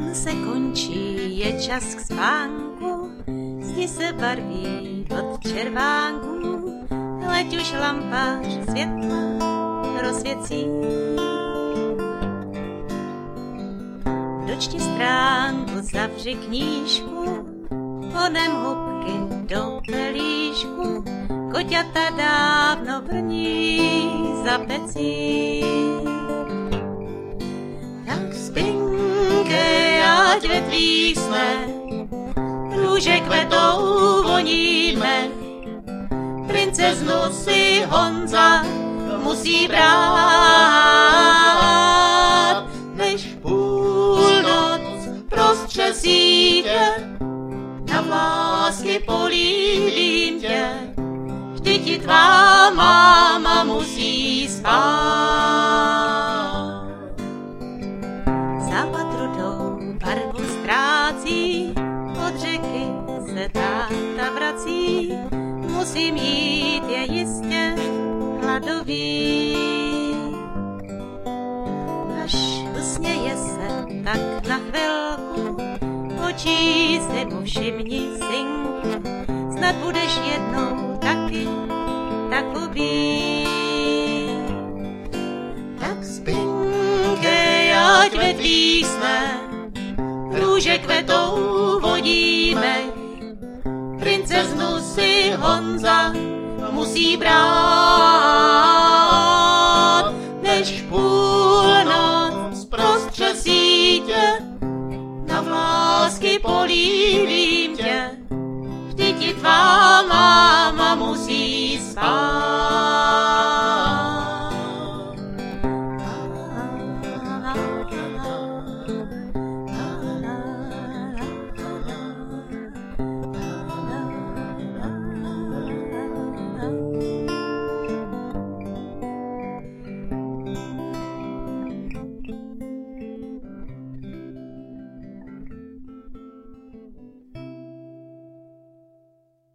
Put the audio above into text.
Den se končí, je čas k spánku, zdi se barví od červánku, leď už lampář světla rozsvěcí. Dočti stránku, zavři knížku, honem hubky do pelíšku, koťata dávno brní za pecí. Tak spinkej, ať ve tvých snech růže kvetou voníme, princeznu si Honza musí brát, než půlnoc prostře sítě na vlásky políbím tě, vždyť ti tvá máma musí spát. Západ rudou barvu ztrácí, od řeky se táta vrací, musím jít, je jistě hladový. Až usměje se tak na chvilku, očí si mu všimni, synku, snad budeš jednou taky takový. Tak spinkej, ať ve tvých snech růže kvetou vodíme, princeznu si Honza musí brát, než půlnoc prostře sítě na vlásky políbím tě, vždyť ti tvá máma musí spát.